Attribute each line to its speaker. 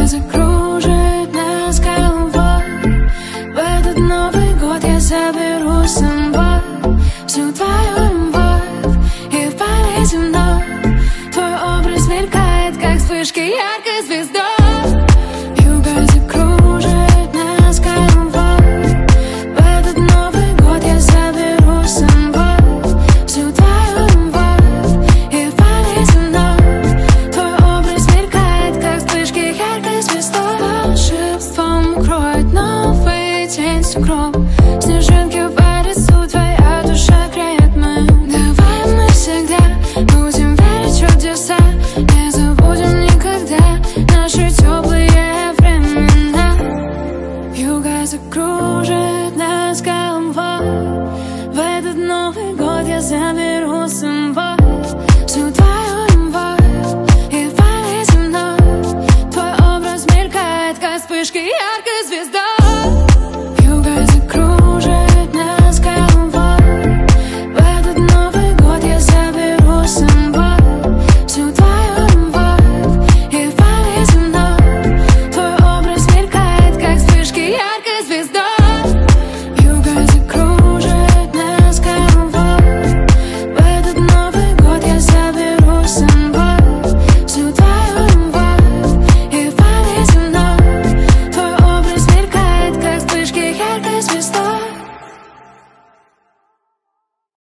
Speaker 1: закружит нас головой. В этот Новый год я заберу с собой всю твою любовь и в памяти вновь твой образ мелькает, как вспышка яркой звездой. Юга закружит нас головой. В этот Новый год я заберу с собой всю твою любовь и в памяти вновь твой образ мелькает, как вспышка яркой звездой. Волшебством укроет новый день сугроб. Снежинки по лесу, твоя душа греет мою. Давай мы всегда будем верить в чудеса, не забудем никогда наши теплые времена. Юга закружит нас головой. В этот Новый год я заберу с собой всю твою любовь и в памяти вновь твой образ мелькает, как вспышка яркой звезды.